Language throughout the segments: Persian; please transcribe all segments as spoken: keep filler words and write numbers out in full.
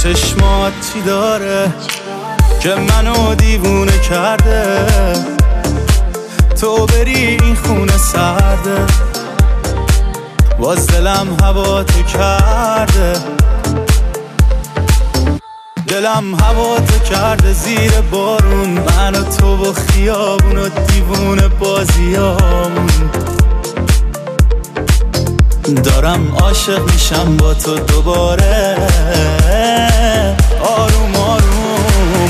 چشمات چی داره که منو دیوونه کرده؟ تو بری این خونه سرده، باز دلم هوا تو کرده. دلم هوا تو کرده زیر بارون، من و تو و خیابون و دیوونه بازیامون. دارم عاشق میشم با تو دوباره، آروم آروم.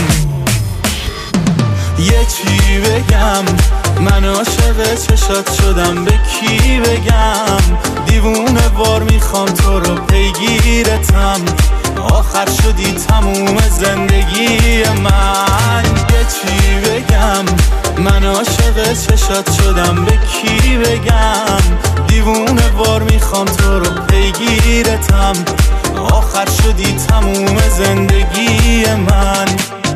یه چی بگم، من عاشق چشات شدم، به کی بگم؟ دیوونه وار میخوام تو رو پیگیرتم، آخر شدی تموم زندگی من. یه چی بگم، من عاشق چشات شدم، به کی بگم؟ دیوونه وار میخوام تو رو پیگیرتم، آخر شدی تموم زندگی من.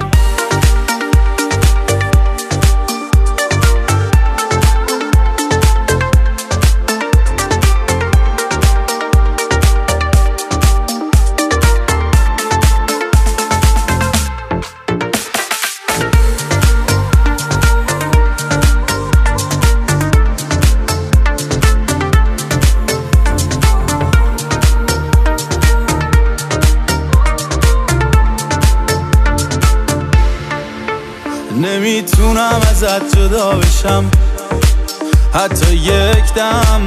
نمیتونم ازت جدا بشم حتی یک دم،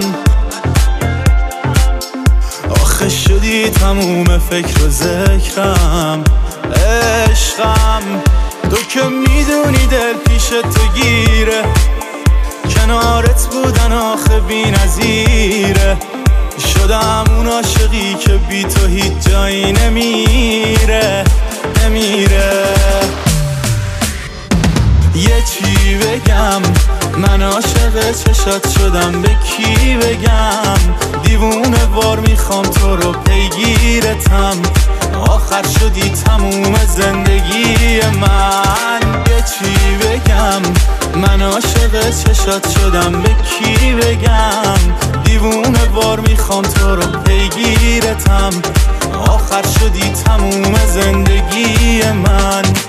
آخه شدی تموم فکر و ذکرم. عشقم تو که میدونی دل پیش تو گیره، کنارت بودن آخه بی نظیره. شدم اون عاشقی که بی تو هیچ جایی نمیره نمیره. یه چی بگم، من عاشق چشات شدم، به کی بگم؟ دیوونه وار میخوام تو رو پیگیرتم، آخر شدی تموم زندگی من. یه چی بگم، من عاشق چشات شدم، به کی بگم؟ دیوونه وار میخوام تو رو پیگیرتم، آخر شدی تموم زندگی من.